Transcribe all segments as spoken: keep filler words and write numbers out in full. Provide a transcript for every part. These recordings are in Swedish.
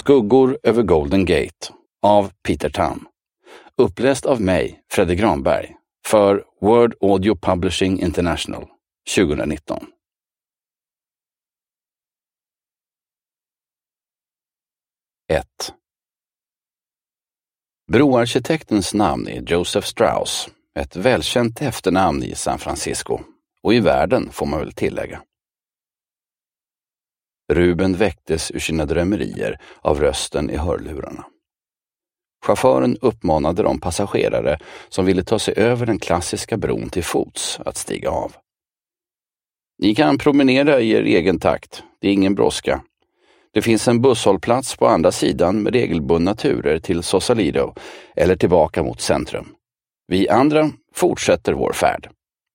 Skuggor över Golden Gate av Peter Tam. Uppläst av mig, Fredrik Granberg, för Word Audio Publishing International tjugonitton. ett. Broarkitektens namn är Joseph Strauss, ett välkänt efternamn i San Francisco, och i världen får man väl tillägga. Ruben väcktes ur sina drömmerier av rösten i hörlurarna. Chauffören uppmanade de passagerare som ville ta sig över den klassiska bron till fots att stiga av. Ni kan promenera i er egen takt, det är ingen brådska. Det finns en busshållplats på andra sidan med regelbundna turer till Sausalito eller tillbaka mot centrum. Vi andra fortsätter vår färd.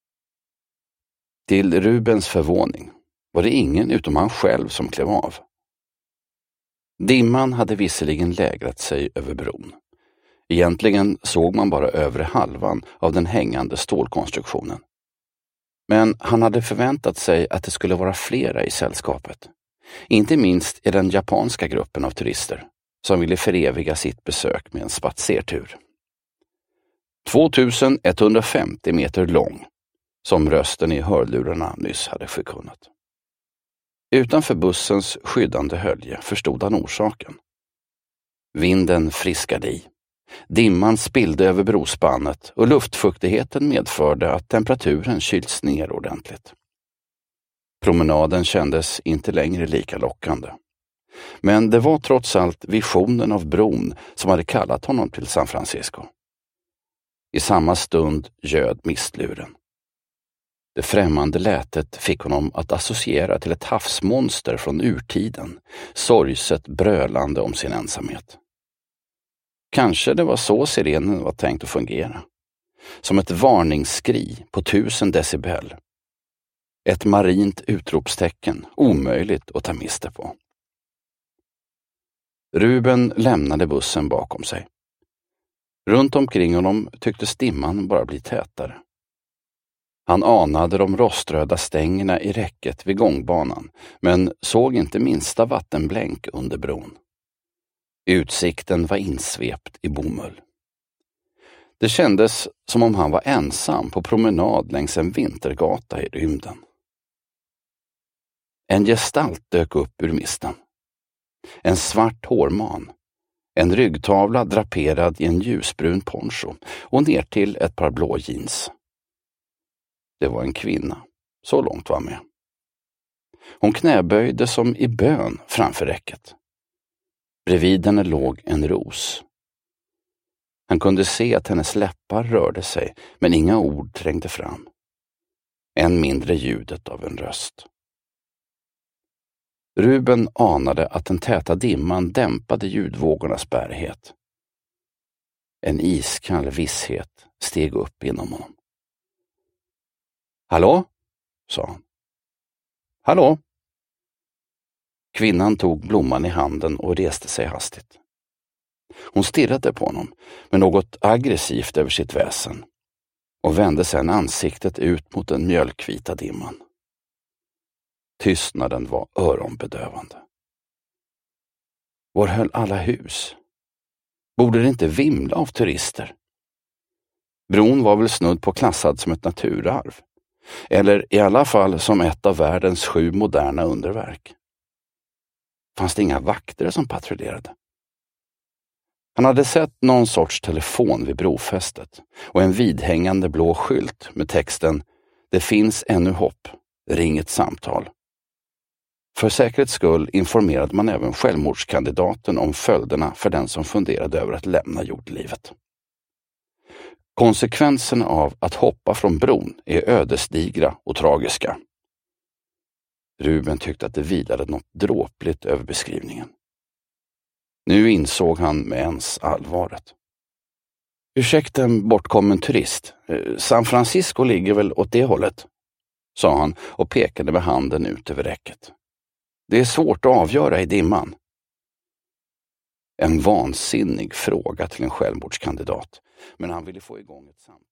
Till Rubens förvåning var det ingen utom han själv som klev av. Dimman hade visserligen lägrat sig över bron. Egentligen såg man bara övre halvan av den hängande stålkonstruktionen. Men han hade förväntat sig att det skulle vara flera i sällskapet. Inte minst i den japanska gruppen av turister som ville föreviga sitt besök med en spatsertur. tvåtusenetthundrafemtio meter lång, som rösten i hörlurarna nyss hade förkunnat. Utanför bussens skyddande hölje förstod han orsaken. Vinden friskade i. Dimman spillde över brospannet och luftfuktigheten medförde att temperaturen kylts ner ordentligt. Promenaden kändes inte längre lika lockande. Men det var trots allt visionen av bron som hade kallat honom till San Francisco. I samma stund göd mistluren. Det främmande lätet fick honom att associera till ett havsmonster från urtiden, sorgset brölande om sin ensamhet. Kanske det var så sirenen var tänkt att fungera. Som ett varningsskri på tusen decibel. Ett marint utropstecken, omöjligt att ta miste på. Ruben lämnade bussen bakom sig. Runt omkring honom tycktes dimman bara bli tätare. Han anade de roströda stängerna i räcket vid gångbanan, men såg inte minsta vattenblänk under bron. Utsikten var insvept i bomull. Det kändes som om han var ensam på promenad längs en vintergata i rymden. En gestalt dök upp ur misten. En svart hårman. En ryggtavla draperad i en ljusbrun poncho och ner till ett par blå jeans. Det var en kvinna, så långt var med. Hon knäböjde som i bön framför räcket. Bredvid henne låg en ros. Han kunde se att hennes läppar rörde sig, men inga ord trängde fram. Än mindre ljudet av en röst. Ruben anade att den täta dimman dämpade ljudvågornas bärighet. En iskall visshet steg upp inom honom. Hallå? Sa han. Hallå? Kvinnan tog blomman i handen och reste sig hastigt. Hon stirrade på honom med något aggressivt över sitt väsen och vände sedan ansiktet ut mot den mjölkvita dimman. Tystnaden var öronbedövande. Var höll alla hus? Borde det inte vimla av turister? Bron var väl snudd på klassad som ett naturarv. Eller i alla fall som ett av världens sju moderna underverk. Fanns det inga vakter som patrullerade? Han hade sett någon sorts telefon vid brofästet och en vidhängande blå skylt med texten "Det finns ännu hopp, ring ett samtal". För säkerhets skull informerade man även självmordskandidaten om följderna för den som funderade över att lämna jordlivet. Konsekvenserna av att hoppa från bron är ödesdigra och tragiska. Ruben tyckte att det vilade något dråpligt över beskrivningen. Nu insåg han med ens allvaret. Ursäkta en bortkommen turist. San Francisco ligger väl åt det hållet, sa han och pekade med handen ut över räcket. Det är svårt att avgöra i dimman. En vansinnig fråga till en självmordskandidat, men han ville få igång ett samtal.